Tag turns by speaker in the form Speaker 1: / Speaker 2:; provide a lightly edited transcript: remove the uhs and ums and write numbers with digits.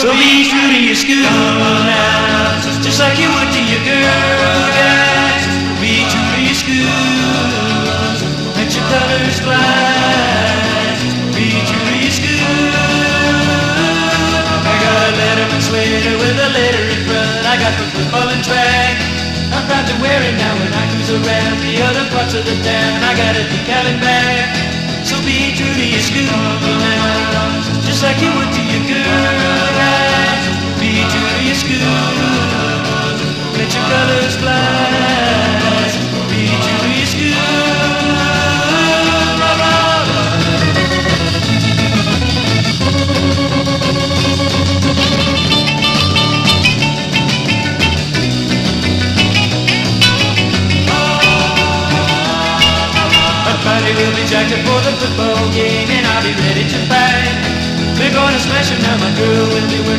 Speaker 1: So be true to your school now, just like you would to your girl, guys. Be true to your school, let your colors fly. Be true to your school. I got a Letterman sweater with a letter in front. I got the football and track. I'm proud to wear it now when I cruise around the other parts of the town. I got a decal and back. So be true to your school now, just like you would to your girl, guys. Be true to your school, let your colors fly. Be true to your school. My body will be jacked up for the football game, and I'll be ready to fight. We're gonna smash 'em now, my girl will be working.